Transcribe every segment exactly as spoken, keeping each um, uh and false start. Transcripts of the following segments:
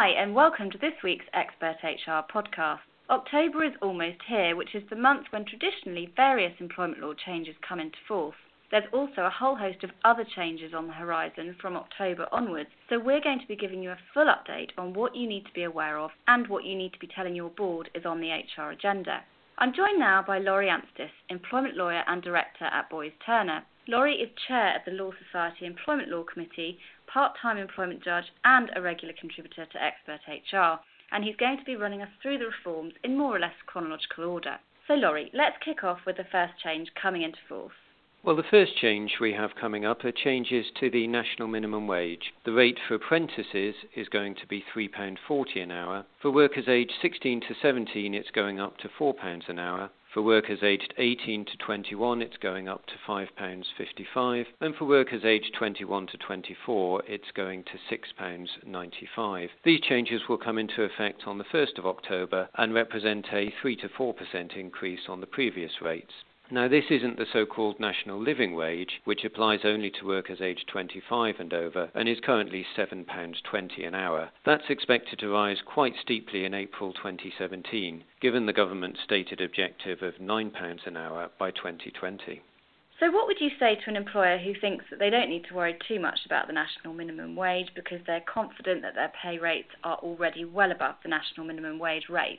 Hi, and welcome to this week's Expert H R podcast. October is almost here, which is the month when traditionally various employment law changes come into force. There's also a whole host of other changes on the horizon from October onwards, so we're going to be giving you a full update on what you need to be aware of and what you need to be telling your board is on the H R agenda. I'm joined now by Laurie Anstis, Employment Lawyer and Director at Boyes Turner. Laurie is Chair of the Law Society Employment Law Committee, part-time employment judge and a regular contributor to Expert H R, and he's going to be running us through the reforms in more or less chronological order. So Laurie, let's kick off with the first change coming into force. Well, the first change we have coming up are changes to the national minimum wage. The rate for apprentices is going to be three pounds forty an hour. For workers aged sixteen to seventeen, it's going up to four pounds an hour. For workers aged eighteen to twenty-one, it's going up to five pounds fifty-five. And for workers aged twenty-one to twenty-four, it's going to six pounds ninety-five. These changes will come into effect on the first of October and represent a three to four percent increase on the previous rates. Now, this isn't the so-called national living wage, which applies only to workers aged twenty-five and over, and is currently seven pounds twenty an hour. That's expected to rise quite steeply in April twenty seventeen, given the government's stated objective of nine pounds an hour by twenty twenty. So what would you say to an employer who thinks that they don't need to worry too much about the national minimum wage because they're confident that their pay rates are already well above the national minimum wage rates?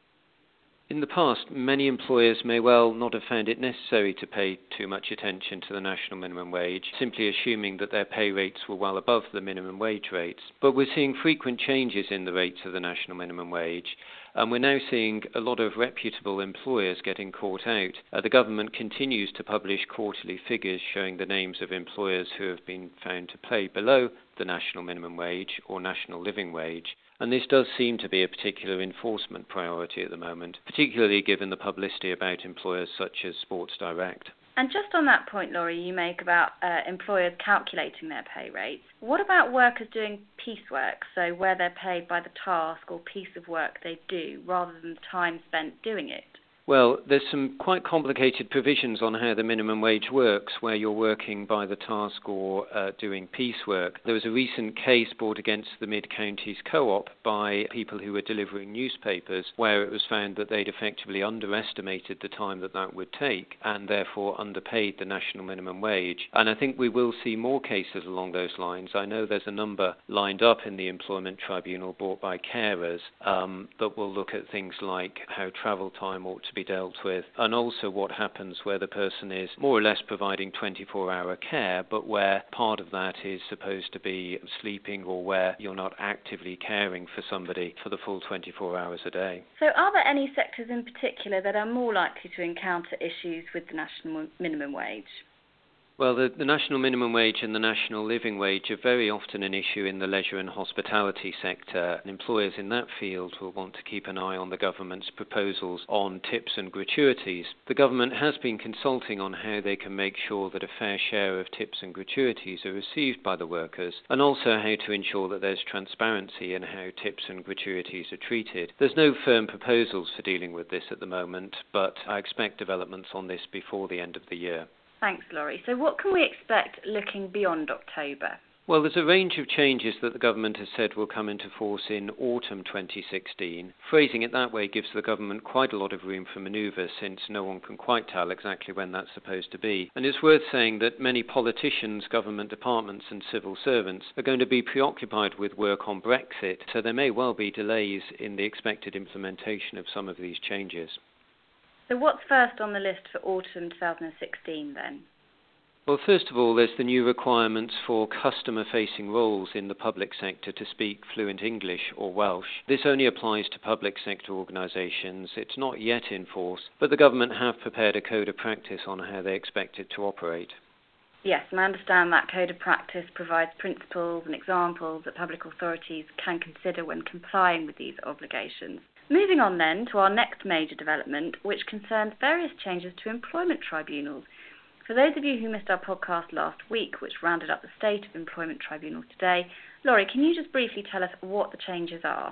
In the past, many employers may well not have found it necessary to pay too much attention to the national minimum wage, simply assuming that their pay rates were well above the minimum wage rates. But we're seeing frequent changes in the rates of the national minimum wage, and we're now seeing a lot of reputable employers getting caught out. Uh, the government continues to publish quarterly figures showing the names of employers who have been found to pay below the national minimum wage or national living wage. And this does seem to be a particular enforcement priority at the moment, particularly given the publicity about employers such as Sports Direct. And just on that point, Laurie, you make about uh, employers calculating their pay rates. What about workers doing piecework, so where they're paid by the task or piece of work they do, rather than the time spent doing it? Well, there's some quite complicated provisions on how the minimum wage works, where you're working by the task or uh, doing piecework. There was a recent case brought against the Mid-Counties Co-op by people who were delivering newspapers, where it was found that they'd effectively underestimated the time that that would take and therefore underpaid the national minimum wage. And I think we will see more cases along those lines. I know there's a number lined up in the Employment Tribunal brought by carers um, that will look at things like how travel time ought to be dealt with, and also what happens where the person is more or less providing twenty-four hour care, but where part of that is supposed to be sleeping, or where you're not actively caring for somebody for the full twenty-four hours a day. So are there any sectors in particular that are more likely to encounter issues with the national minimum wage? Well, the, the national minimum wage and the national living wage are very often an issue in the leisure and hospitality sector, and employers in that field will want to keep an eye on the government's proposals on tips and gratuities. The government has been consulting on how they can make sure that a fair share of tips and gratuities are received by the workers, and also how to ensure that there's transparency in how tips and gratuities are treated. There's no firm proposals for dealing with this at the moment, but I expect developments on this before the end of the year. Thanks, Laurie. So what can we expect looking beyond October? Well, there's a range of changes that the government has said will come into force in autumn twenty sixteen. Phrasing it that way gives the government quite a lot of room for manoeuvre, since no one can quite tell exactly when that's supposed to be. And it's worth saying that many politicians, government departments and civil servants are going to be preoccupied with work on Brexit, so there may well be delays in the expected implementation of some of these changes. So what's first on the list for autumn twenty sixteen then? Well, first of all, there's the new requirements for customer-facing roles in the public sector to speak fluent English or Welsh. This only applies to public sector organisations. It's not yet in force, but the government have prepared a code of practice on how they expect it to operate. Yes, and I understand that code of practice provides principles and examples that public authorities can consider when complying with these obligations. Moving on then to our next major development, which concerns various changes to employment tribunals. For those of you who missed our podcast last week, which rounded up the state of employment tribunals today, Laurie, can you just briefly tell us what the changes are?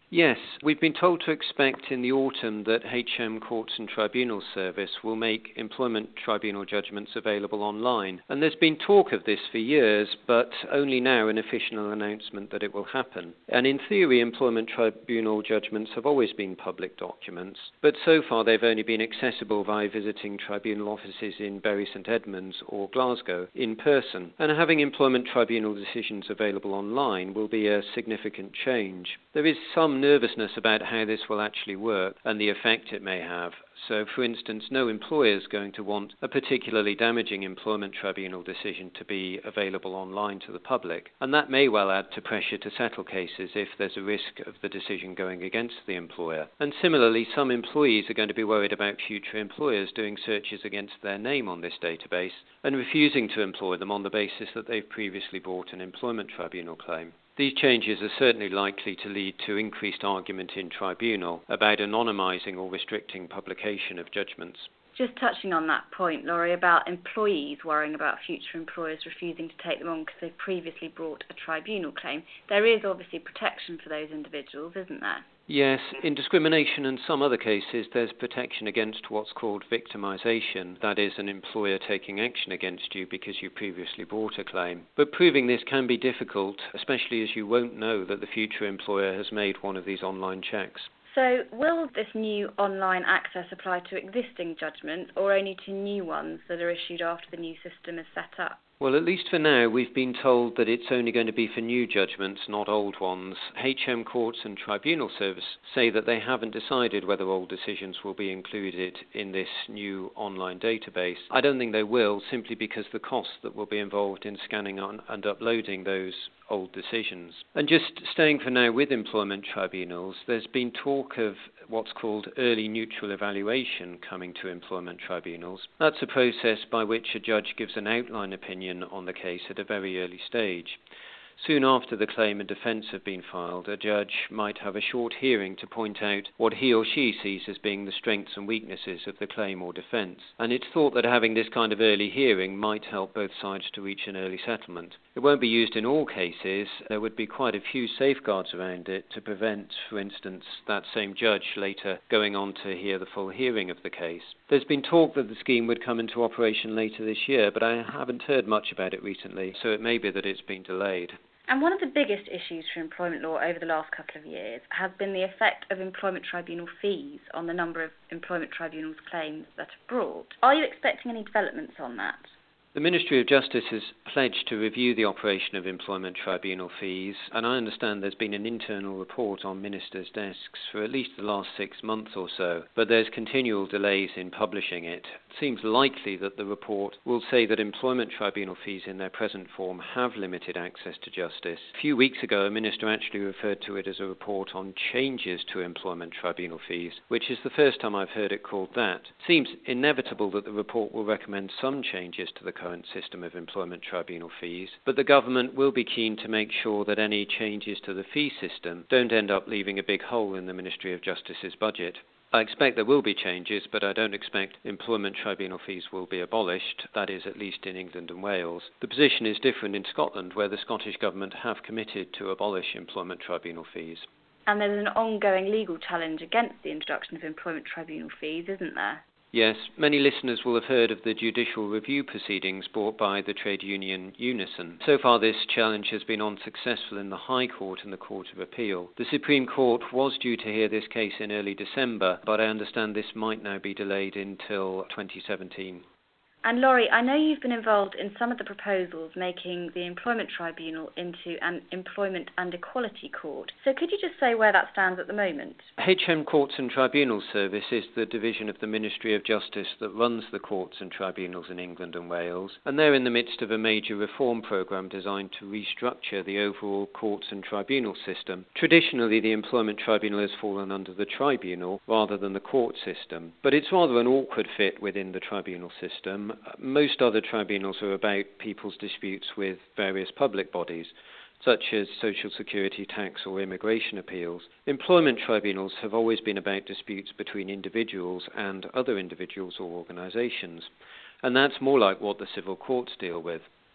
Yes, we've been told to expect in the autumn that H M Courts and Tribunals Service will make employment tribunal judgments available online. And there's been talk of this for years, but only now an official announcement that it will happen. And in theory, employment tribunal judgments have always been public documents, but so far they've only been accessible via visiting tribunal offices in Bury St Edmunds or Glasgow in person. And having employment tribunal decisions available online will be a significant change. There is some nervousness about how this will actually work and the effect it may have. So, for instance, no employer is going to want a particularly damaging employment tribunal decision to be available online to the public, and that may well add to pressure to settle cases if there's a risk of the decision going against the employer. And similarly, some employees are going to be worried about future employers doing searches against their name on this database and refusing to employ them on the basis that they've previously brought an employment tribunal claim. These changes are certainly likely to lead to increased argument in tribunal about anonymising or restricting publication of judgments. Just touching on that point, Laurie, about employees worrying about future employers refusing to take them on because they've previously brought a tribunal claim, there is obviously protection for those individuals, isn't there? Yes, in discrimination and some other cases, there's protection against what's called victimisation, that is, an employer taking action against you because you previously brought a claim. But proving this can be difficult, especially as you won't know that the future employer has made one of these online checks. So, will this new online access apply to existing judgments or only to new ones that are issued after the new system is set up? Well, at least for now, we've been told that it's only going to be for new judgments, not old ones. H M Courts and Tribunal Service say that they haven't decided whether old decisions will be included in this new online database. I don't think they will, simply because the costs that will be involved in scanning on and uploading those old decisions. And just staying for now with employment tribunals, there's been talk of what's called early neutral evaluation coming to employment tribunals. That's a process by which a judge gives an outline opinion on the case at a very early stage. Soon after the claim and defence have been filed, a judge might have a short hearing to point out what he or she sees as being the strengths and weaknesses of the claim or defence. And it's thought that having this kind of early hearing might help both sides to reach an early settlement. It won't be used in all cases. There would be quite a few safeguards around it to prevent, for instance, that same judge later going on to hear the full hearing of the case. There's been talk that the scheme would come into operation later this year, but I haven't heard much about it recently, so it may be that it's been delayed. And one of the biggest issues for employment law over the last couple of years has been the effect of employment tribunal fees on the number of employment tribunals claims that are brought. Are you expecting any developments on that? The Ministry of Justice has pledged to review the operation of employment tribunal fees, and I understand there's been an internal report on ministers' desks for at least the last six months or so, but there's continual delays in publishing it. It seems likely that the report will say that employment tribunal fees in their present form have limited access to justice. A few weeks ago, a minister actually referred to it as a report on changes to employment tribunal fees, which is the first time I've heard it called that. It seems inevitable that the report will recommend some changes to the current system of employment tribunal fees, but the government will be keen to make sure that any changes to the fee system don't end up leaving a big hole in the Ministry of Justice's budget. I expect there will be changes, but I don't expect employment tribunal fees will be abolished, that is, at least in England and Wales. The position is different in Scotland, where the Scottish Government have committed to abolish employment tribunal fees. And there's an ongoing legal challenge against the introduction of employment tribunal fees, isn't there? Yes, many listeners will have heard of the judicial review proceedings brought by the trade union Unison. So far, this challenge has been unsuccessful in the High Court and the Court of Appeal. The Supreme Court was due to hear this case in early December, but I understand this might now be delayed until twenty seventeen. And Laurie, I know you've been involved in some of the proposals making the Employment Tribunal into an Employment and Equality Court. So could you just say where that stands at the moment? H M Courts and Tribunals Service is the division of the Ministry of Justice that runs the courts and tribunals in England and Wales, and they're in the midst of a major reform programme designed to restructure the overall courts and tribunal system. Traditionally, the Employment Tribunal has fallen under the tribunal rather than the court system, but it's rather an awkward fit within the tribunal system. Most other tribunals are about people's disputes with various public bodies, such as social security, tax or immigration appeals. Employment tribunals have always been about disputes between individuals and other individuals or organisations, and that's more like what the civil courts deal with.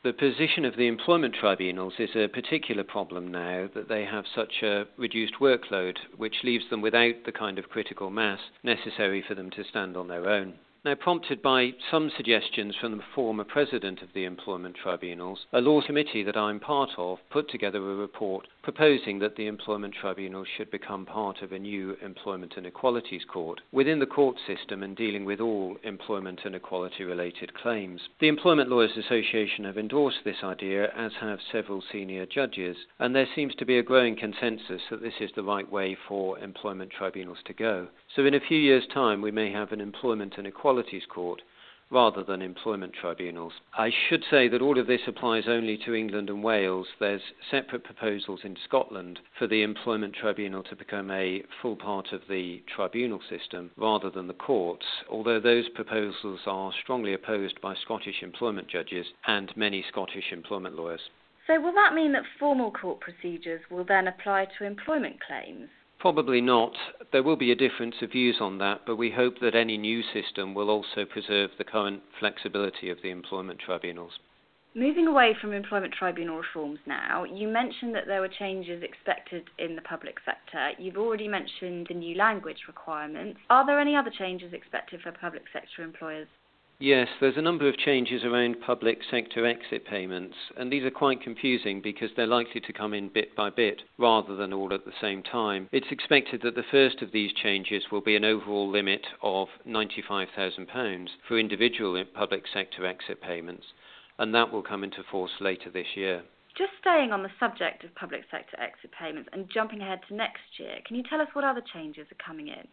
The position of the employment tribunals is a particular problem now that they have such a reduced workload, which leaves them without the kind of critical mass necessary for them to stand on their own. Now, prompted by some suggestions from the former president of the employment tribunals, a law committee that I'm part of put together a report proposing that the employment tribunals should become part of a new employment and equalities court within the court system and dealing with all employment and equality related claims. The Employment Lawyers Association have endorsed this idea, as have several senior judges, and there seems to be a growing consensus that this is the right way for employment tribunals to go. So in a few years' time we may have an employment and equalities court rather than employment tribunals. I should say that all of this applies only to England and Wales. There's separate proposals in Scotland for the employment tribunal to become a full part of the tribunal system rather than the courts, although those proposals are strongly opposed by Scottish employment judges and many Scottish employment lawyers. So will that mean that formal court procedures will then apply to employment claims? Probably not. There will be a difference of views on that, but we hope that any new system will also preserve the current flexibility of the employment tribunals. Moving away from employment tribunal reforms now, you mentioned that there were changes expected in the public sector. You've already mentioned the new language requirements. Are there any other changes expected for public sector employers? Yes, there's a number of changes around public sector exit payments, and these are quite confusing because they're likely to come in bit by bit rather than all at the same time. It's expected that the first of these changes will be an overall limit of ninety-five thousand pounds for individual public sector exit payments, and that will come into force later this year. Just staying on the subject of public sector exit payments and jumping ahead to next year, can you tell us what other changes are coming in?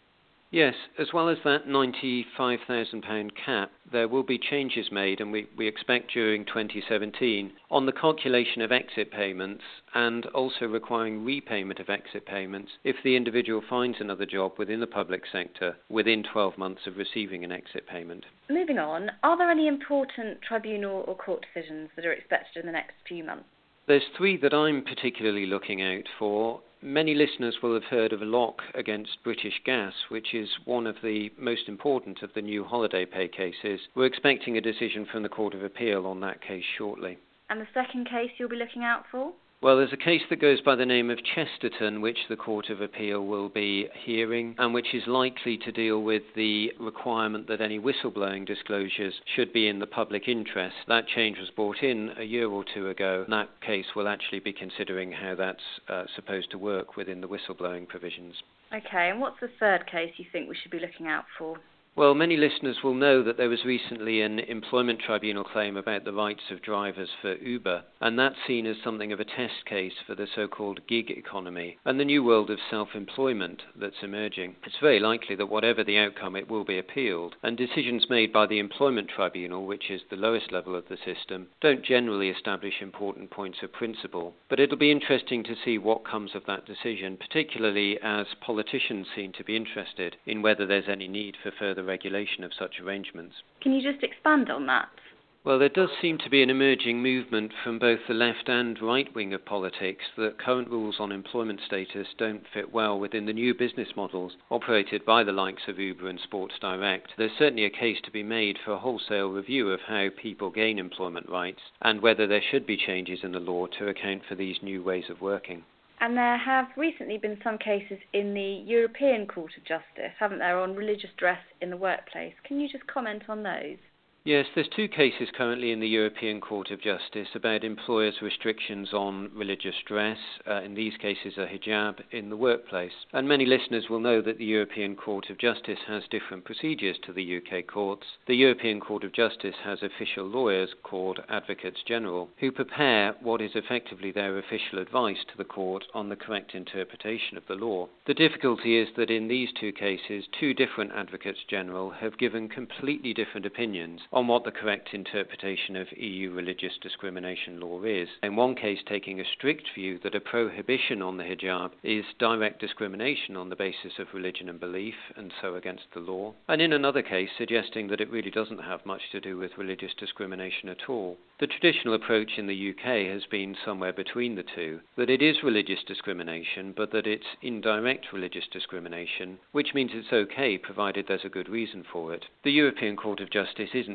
Yes, as well as that ninety-five thousand pounds cap, there will be changes made, and we, we expect during twenty seventeen, on the calculation of exit payments and also requiring repayment of exit payments if the individual finds another job within the public sector within twelve months of receiving an exit payment. Moving on, are there any important tribunal or court decisions that are expected in the next few months? There's three that I'm particularly looking out for. Many listeners will have heard of a lock against British Gas, which is one of the most important of the new holiday pay cases. We're expecting a decision from the Court of Appeal on that case shortly. And the second case you'll be looking out for? Well, there's a case that goes by the name of Chesterton, which the Court of Appeal will be hearing, and which is likely to deal with the requirement that any whistleblowing disclosures should be in the public interest. That change was brought in a year or two ago, and that case will actually be considering how that's uh, supposed to work within the whistleblowing provisions. Okay, and what's the third case you think we should be looking out for? Well, many listeners will know that there was recently an employment tribunal claim about the rights of drivers for Uber, and that's seen as something of a test case for the so-called gig economy and the new world of self-employment that's emerging. It's very likely that whatever the outcome, it will be appealed, and decisions made by the employment tribunal, which is the lowest level of the system, don't generally establish important points of principle. But it'll be interesting to see what comes of that decision, particularly as politicians seem to be interested in whether there's any need for further regulation of such arrangements. Can you just expand on that? Well, there does seem to be an emerging movement from both the left and right wing of politics that current rules on employment status don't fit well within the new business models operated by the likes of Uber and Sports Direct. There's certainly a case to be made for a wholesale review of how people gain employment rights and whether there should be changes in the law to account for these new ways of working. And there have recently been some cases in the European Court of Justice, haven't there, on religious dress in the workplace. Can you just comment on those? Yes, there's two cases currently in the European Court of Justice about employers' restrictions on religious dress, uh, in these cases a hijab, in the workplace. And many listeners will know that the European Court of Justice has different procedures to the U K courts. The European Court of Justice has official lawyers called Advocates General who prepare what is effectively their official advice to the court on the correct interpretation of the law. The difficulty is that in these two cases, two different Advocates General have given completely different opinions on what the correct interpretation of E U religious discrimination law is. In one case, taking a strict view that a prohibition on the hijab is direct discrimination on the basis of religion and belief, and so against the law, and in another case suggesting that it really doesn't have much to do with religious discrimination at all. The traditional approach in the U K has been somewhere between the two, that it is religious discrimination, but that it's indirect religious discrimination, which means it's okay provided there's a good reason for it. The European Court of Justice isn't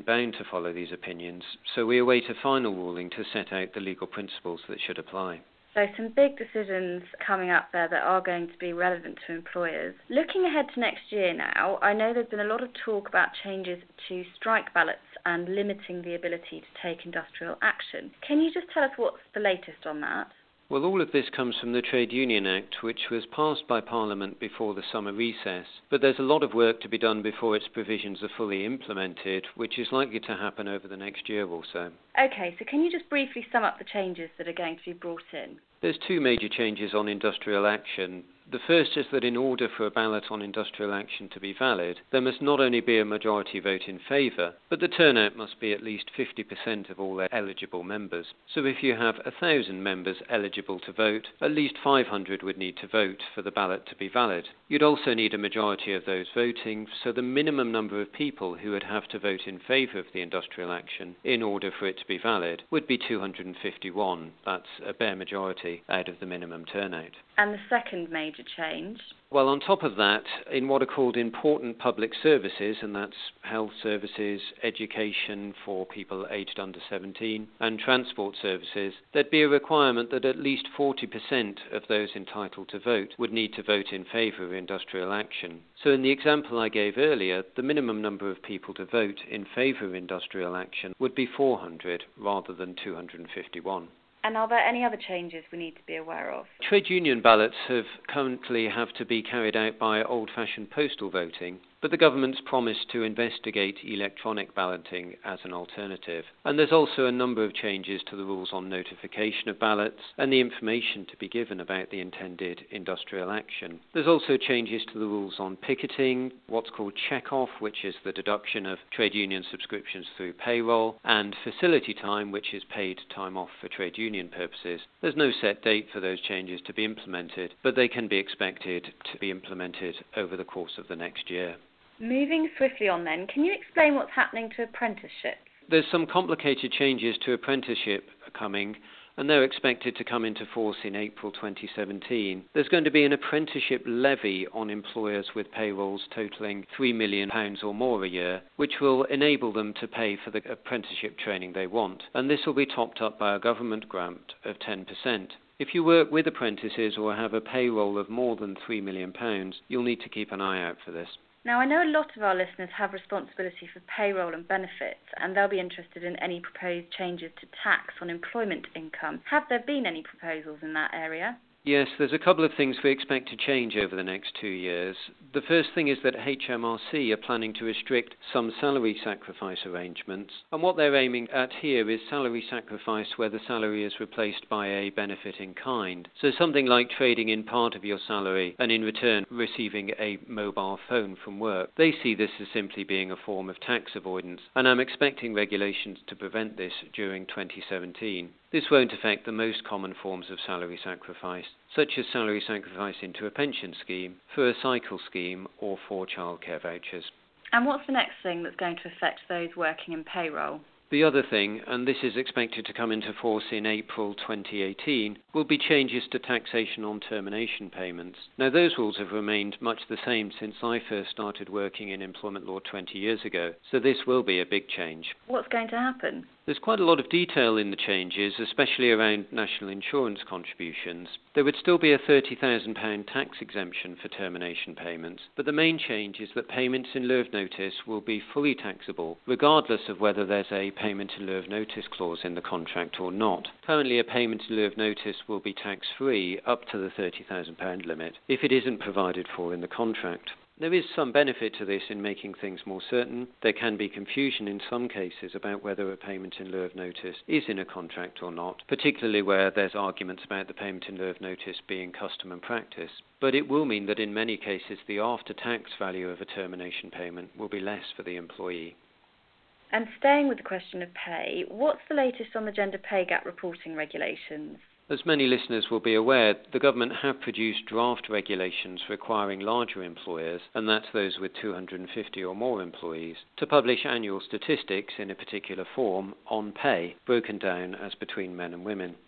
Parliament bound to follow these opinions, so we await a final ruling to set out the legal principles that should apply. So some big decisions coming up there that are going to be relevant to employers. Looking ahead to next year now, I know there's been a lot of talk about changes to strike ballots and limiting the ability to take industrial action. Can you just tell us what's the latest on that? Well, all of this comes from the Trade Union Act, which was passed by Parliament before the summer recess. But there's a lot of work to be done before its provisions are fully implemented, which is likely to happen over the next year or so. Okay, so can you just briefly sum up the changes that are going to be brought in? There's two major changes on industrial action. The first is that in order for a ballot on industrial action to be valid, there must not only be a majority vote in favour, but the turnout must be at least fifty percent of all their eligible members. So if you have one thousand members eligible to vote, at least five hundred would need to vote for the ballot to be valid. You'd also need a majority of those voting, so the minimum number of people who would have to vote in favour of the industrial action in order for it to be valid would be two hundred fifty-one. That's a bare majority out of the minimum turnout. And the second major change? Well, on top of that, in what are called important public services, and that's health services, education for people aged under seventeen, and transport services, there'd be a requirement that at least forty percent of those entitled to vote would need to vote in favour of industrial action. So in the example I gave earlier, the minimum number of people to vote in favour of industrial action would be four hundred rather than two hundred fifty-one. And are there any other changes we need to be aware of? Trade union ballots have currently have to be carried out by old-fashioned postal voting, but the government's promised to investigate electronic balloting as an alternative. And there's also a number of changes to the rules on notification of ballots and the information to be given about the intended industrial action. There's also changes to the rules on picketing, what's called check-off, which is the deduction of trade union subscriptions through payroll, and facility time, which is paid time off for trade union purposes. There's no set date for those changes to be implemented, but they can be expected to be implemented over the course of the next year. Moving swiftly on then, can you explain what's happening to apprenticeships? There's some complicated changes to apprenticeship coming, and they're expected to come into force in April twenty seventeen. There's going to be an apprenticeship levy on employers with payrolls totalling three million pounds or more a year, which will enable them to pay for the apprenticeship training they want. And this will be topped up by a government grant of ten percent. If you work with apprentices or have a payroll of more than three million pounds, you'll need to keep an eye out for this. Now, I know a lot of our listeners have responsibility for payroll and benefits, and they'll be interested in any proposed changes to tax on employment income. Have there been any proposals in that area? Yes, there's a couple of things we expect to change over the next two years. The first thing is that H M R C are planning to restrict some salary sacrifice arrangements, and what they're aiming at here is salary sacrifice where the salary is replaced by a benefit in kind. So something like trading in part of your salary and in return receiving a mobile phone from work. They see this as simply being a form of tax avoidance, and I'm expecting regulations to prevent this during twenty seventeen. This won't affect the most common forms of salary sacrifice, such as salary sacrifice into a pension scheme, for a cycle scheme, or for childcare vouchers. And what's the next thing that's going to affect those working in payroll? The other thing, and this is expected to come into force in April twenty eighteen, will be changes to taxation on termination payments. Now, those rules have remained much the same since I first started working in employment law twenty years ago, so this will be a big change. What's going to happen? There's quite a lot of detail in the changes, especially around national insurance contributions. There would still be a thirty thousand pounds tax exemption for termination payments, but the main change is that payments in lieu of notice will be fully taxable, regardless of whether there's a payment in lieu of notice clause in the contract or not. Currently, a payment in lieu of notice will be tax-free up to the thirty thousand pounds limit if it isn't provided for in the contract. There is some benefit to this in making things more certain. There can be confusion in some cases about whether a payment in lieu of notice is in a contract or not, particularly where there's arguments about the payment in lieu of notice being custom and practice. But it will mean that in many cases the after-tax value of a termination payment will be less for the employee. And staying with the question of pay, what's the latest on the gender pay gap reporting regulations? As many listeners will be aware, the government have produced draft regulations requiring larger employers, and that's those with two hundred fifty or more employees, to publish annual statistics in a particular form on pay, broken down as between men and women.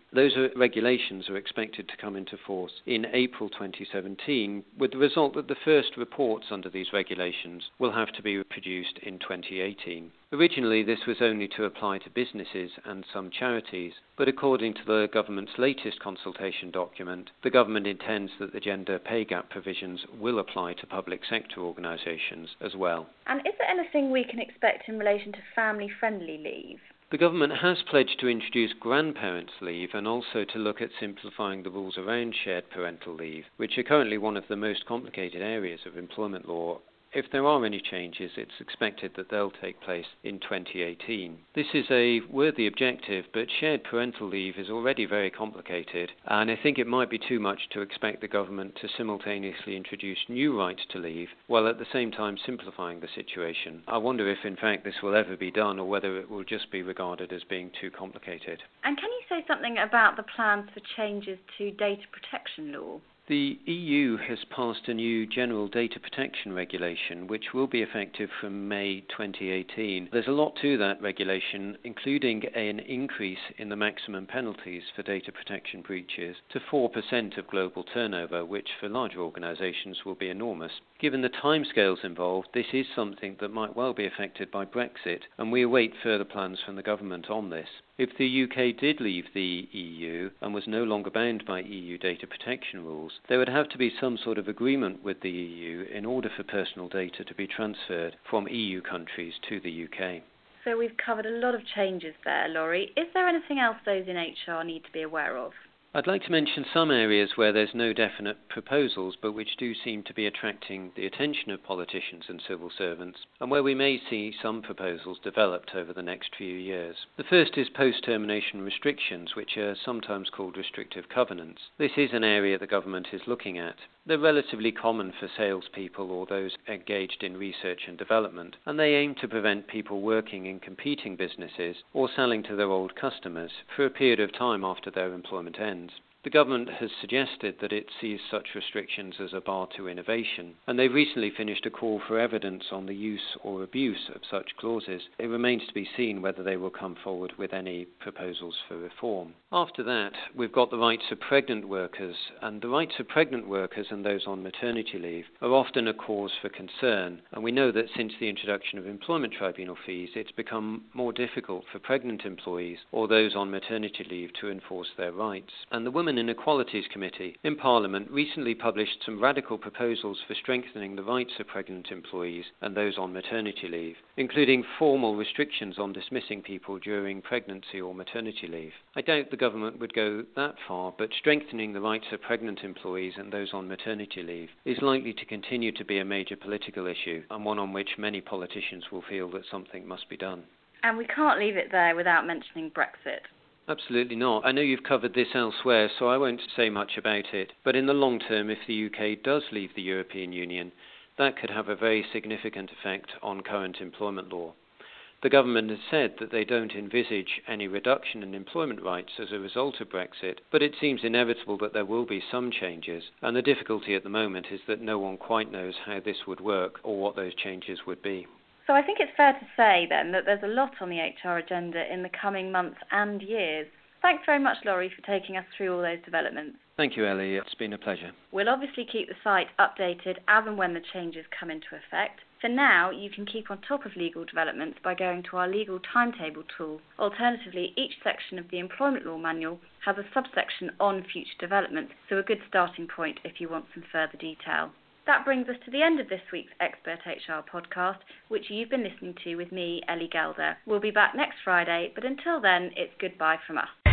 Those are, regulations are expected to come into force in April twenty seventeen, with the result that the first reports under these regulations will have to be produced in twenty eighteen. Originally, this was only to apply to businesses and some charities, but according to the government's latest consultation document, the government intends that the gender pay gap provisions will apply to public sector organisations as well. And is there anything we can expect in relation to family-friendly leave? The government has pledged to introduce grandparents' leave and also to look at simplifying the rules around shared parental leave, which are currently one of the most complicated areas of employment law. If there are any changes, it's expected that they'll take place in twenty eighteen. This is a worthy objective, but shared parental leave is already very complicated, and I think it might be too much to expect the government to simultaneously introduce new rights to leave, while at the same time simplifying the situation. I wonder if in fact this will ever be done, or whether it will just be regarded as being too complicated. And can you say something about the plans for changes to data protection law? The E U has passed a new General Data Protection Regulation, which will be effective from May twenty eighteen. There's a lot to that regulation, including an increase in the maximum penalties for data protection breaches to four percent of global turnover, which for larger organisations will be enormous. Given the timescales involved, this is something that might well be affected by Brexit, and we await further plans from the government on this. If the U K did leave the E U and was no longer bound by E U data protection rules, there would have to be some sort of agreement with the E U in order for personal data to be transferred from E U countries to the U K. So we've covered a lot of changes there, Laurie. Is there anything else those in H R need to be aware of? I'd like to mention some areas where there's no definite proposals, but which do seem to be attracting the attention of politicians and civil servants, and where we may see some proposals developed over the next few years. The first is post-termination restrictions, which are sometimes called restrictive covenants. This is an area the government is looking at. They're relatively common for salespeople or those engaged in research and development, and they aim to prevent people working in competing businesses or selling to their old customers for a period of time after their employment ends. The government has suggested that it sees such restrictions as a bar to innovation, and they've recently finished a call for evidence on the use or abuse of such clauses. It remains to be seen whether they will come forward with any proposals for reform. After that, we've got the rights of pregnant workers, and the rights of pregnant workers and those on maternity leave are often a cause for concern, and we know that since the introduction of employment tribunal fees, it's become more difficult for pregnant employees or those on maternity leave to enforce their rights. And the Women Inequalities Committee in Parliament recently published some radical proposals for strengthening the rights of pregnant employees and those on maternity leave, including formal restrictions on dismissing people during pregnancy or maternity leave. I doubt the government would go that far, but strengthening the rights of pregnant employees and those on maternity leave is likely to continue to be a major political issue, and one on which many politicians will feel that something must be done. And we can't leave it there without mentioning Brexit. Absolutely not. I know you've covered this elsewhere, so I won't say much about it. But in the long term, if the U K does leave the European Union, that could have a very significant effect on current employment law. The government has said that they don't envisage any reduction in employment rights as a result of Brexit, but it seems inevitable that there will be some changes, and the difficulty at the moment is that no one quite knows how this would work or what those changes would be. So I think it's fair to say then that there's a lot on the H R agenda in the coming months and years. Thanks very much, Laurie, for taking us through all those developments. Thank you, Ellie. It's been a pleasure. We'll obviously keep the site updated as and when the changes come into effect. For now, you can keep on top of legal developments by going to our legal timetable tool. Alternatively, each section of the Employment Law Manual has a subsection on future developments, so a good starting point if you want some further detail. That brings us to the end of this week's Expert H R podcast, which you've been listening to with me, Ellie Gelder. We'll be back next Friday, but until then, it's goodbye from us.